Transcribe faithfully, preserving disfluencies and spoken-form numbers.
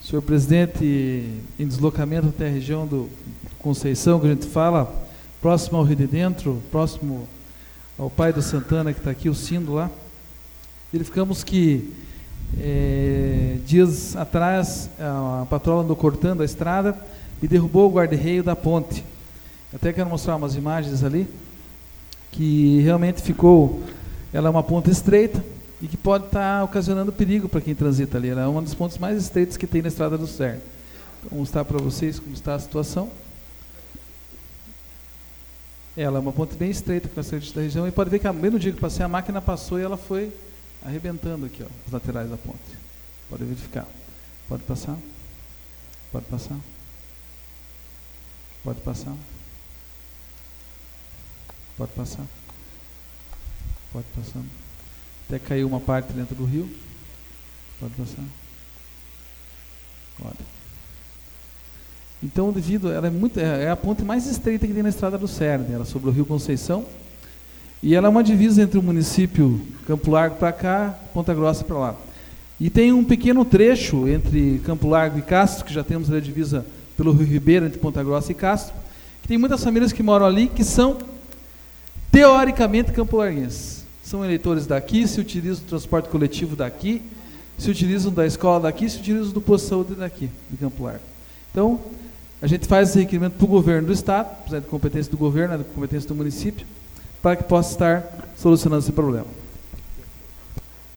Senhor presidente, em deslocamento até a região do Conceição, que a gente fala, próximo ao Rio de Dentro, próximo ao Pai do Santana, que está aqui, o Cindo lá, verificamos que é, dias atrás a patroa andou cortando a estrada e derrubou o guarda-reio da ponte. Até quero mostrar umas imagens ali, que realmente ficou, ela é uma ponte estreita, e que pode estar ocasionando perigo para quem transita ali. Ela é uma dos pontos mais estreitos que tem na Estrada do Cerne. Então, vou mostrar para vocês como está a situação. Ela é uma ponte bem estreita com a saída da região, e pode ver que no mesmo dia que passei, a máquina passou e ela foi arrebentando aqui, ó, os laterais da ponte. Pode verificar. Pode passar. Pode passar. Pode passar. Pode passar. Pode passar. Até caiu uma parte dentro do rio. Pode passar. Pode. Então, devido, ela é muito, é a ponte mais estreita que tem na Estrada do Cerne, ela é sobre o Rio Conceição, e ela é uma divisa entre o município Campo Largo para cá, Ponta Grossa para lá. E tem um pequeno trecho entre Campo Largo e Castro, que já temos a divisa pelo Rio Ribeiro entre Ponta Grossa e Castro, que tem muitas famílias que moram ali que são teoricamente campolarguenses. São eleitores daqui, se utilizam do transporte coletivo daqui, se utilizam da escola daqui, se utilizam do posto de saúde daqui, de Campo Largo. Então, a gente faz esse requerimento para o governo do Estado, apesar de competência do governo, da competência do município, para que possa estar solucionando esse problema.